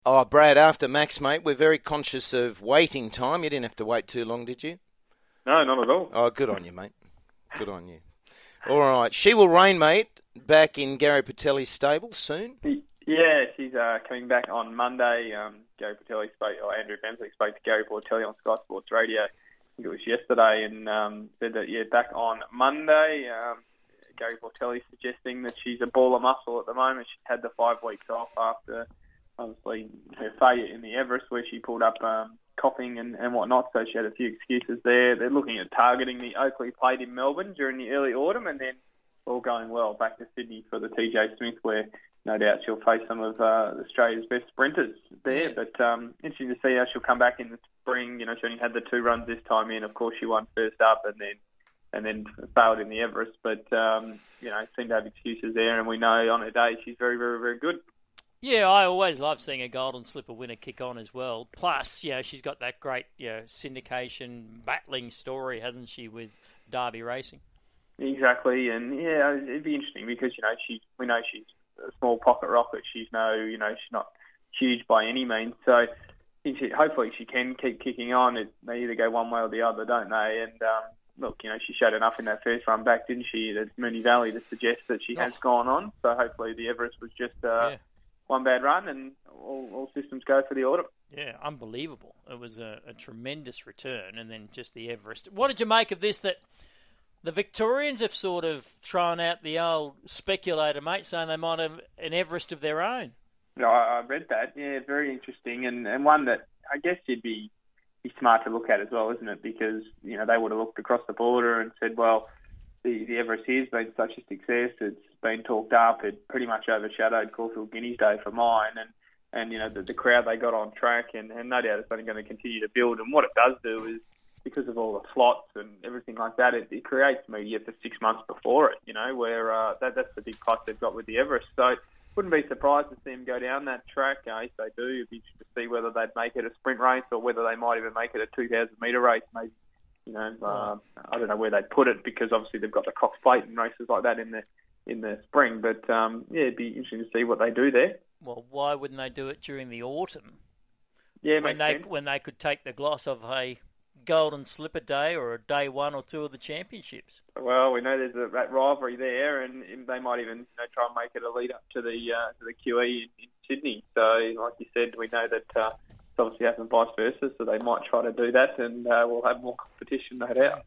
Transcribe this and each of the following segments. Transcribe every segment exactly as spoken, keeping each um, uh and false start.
Oh, Brad, after Max, mate, we're very conscious of waiting time. You didn't have to wait too long, did you? No, not at all. Oh, good on you, mate. Good on you. All right. She Will Reign, mate, back in Gary Patelli's stable soon. Yeah, she's uh, coming back on Monday. Um, Gary Patelli spoke, or Andrew Bensley spoke to Gary Patelli on Sky Sports Radio. I think it was yesterday, and um, said that, yeah, back on Monday. Um, Gary Patelli suggesting that she's a ball of muscle at the moment. She's had the five weeks off after, obviously, her failure in the Everest, where she pulled up um, coughing and, and whatnot, so she had a few excuses there. They're looking at targeting the Oakley Plate in Melbourne during the early autumn, and then all going well back to Sydney for the T J Smith, where no doubt she'll face some of uh, Australia's best sprinters there. But um, interesting to see how she'll come back in the spring. You know, she only had the two runs this time in. Of course, she won first up and then and then failed in the Everest. But, um, you know, seemed to have excuses there, and we know on her day she's very, very, very good. Yeah, I always love seeing a Golden Slipper winner kick on as well. Plus, you know, she's got that great, you know, syndication battling story, hasn't she, with Derby Racing? Exactly, and yeah, it'd be interesting because, you know, she we know she's a small pocket rocket. She's no, you know, she's not huge by any means. So she, hopefully she can keep kicking on. It, they either go one way or the other, don't they? And um, look, you know, she showed enough in that first run back, didn't she, at Moonee Valley to suggest that she has oh. gone on. So hopefully the Everest was just uh, yeah. one bad run, and all, all systems go for the autumn. Yeah, unbelievable. It was a, a tremendous return, and then just the Everest. What did you make of this, that the Victorians have sort of thrown out the old speculator, mate, saying they might have an Everest of their own? No, I read that. Yeah, very interesting, and, and one that I guess you'd be, be smart to look at as well, isn't it? Because, you know, they would have looked across the border and said, well, the, the Everest here's been such a success. It's been talked up. It pretty much overshadowed Caulfield Guineas Day for mine, and and you know the, the crowd they got on track, and, and no doubt it's only going to continue to build. And what it does do is, because of all the slots and everything like that, it, it creates media for six months before it, you know, where uh, that, that's the big plus they've got with the Everest. So wouldn't be surprised to see them go down that track. Uh, if they do, it'd be interesting to see whether they'd make it a sprint race or whether they might even make it a two thousand metre race. Maybe, you know, uh, I don't know where they'd put it, because obviously they've got the Cox Plate and races like that in the in the spring. But, um, yeah, it'd be interesting to see what they do there. Well, why wouldn't they do it during the autumn? Yeah, when they sense. when they could take the gloss of a Golden Slipper Day or a day one or two of the championships. Well, we know there's a, that rivalry there, and they might even, you know, try and make it a lead up to the uh, to the Q E in, in Sydney. So, like you said, we know that uh, it's obviously happened vice versa, so they might try to do that, and uh, we'll have more competition, no doubt.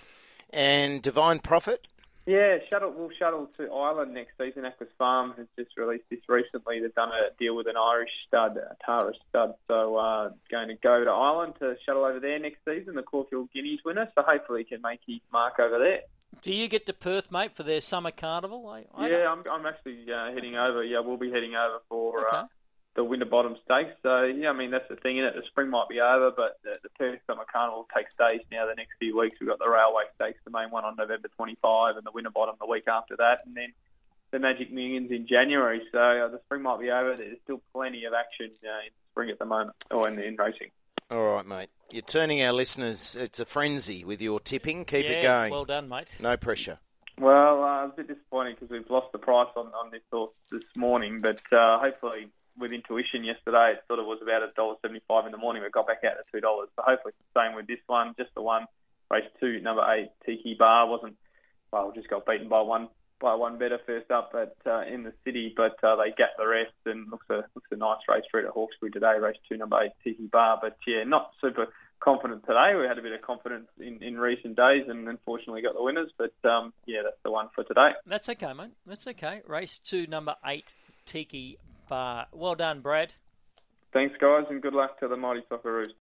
And Divine Prophet? Yeah, shuttle. We'll shuttle to Ireland next season. Aquis Farm has just released this recently. They've done a deal with an Irish stud, a Tara stud, so uh, going to go to Ireland to shuttle over there next season, the Caulfield Guineas winner, so hopefully he can make his mark over there. Do you get to Perth, mate, for their summer carnival? I, I yeah, I'm, I'm actually uh, heading over. Yeah, we'll be heading over for okay. uh, the Winterbottom Stakes. So, yeah, I mean, that's the thing in it. The spring might be over, but the, the Perth Summer Carnival takes days now the next few weeks. We've got the Railway Stakes, the main one on November twenty-fifth, and the Winterbottom the week after that, and then the Magic Millions in January. So uh, the spring might be over. There's still plenty of action uh, in spring at the moment, or in, in racing. All right, mate. You're turning our listeners, it's a frenzy with your tipping. Keep yeah, it going. Well done, mate. No pressure. Well, uh, it's a bit disappointing because we've lost the price on, on this horse this morning, but uh, hopefully with intuition yesterday, it sort of was about one dollar seventy-five in the morning. We got back out to two dollars. So hopefully it's the same with this one. Just the one, race two, number eight, Tiki Bar, wasn't, well, just got beaten by one by one better first up at uh, in the city, but uh, they gapped the rest, and looks a looks a nice race for it at Hawkesbury today, race two, number eight, Tiki Bar. But yeah, not super confident today. We had a bit of confidence in, in recent days, and unfortunately got the winners. But um, yeah, that's the one for today. That's okay, mate. That's okay. Race two, number eight, Tiki Bar. Well done, Brad. Thanks, guys, and good luck to the Mighty Socceroos.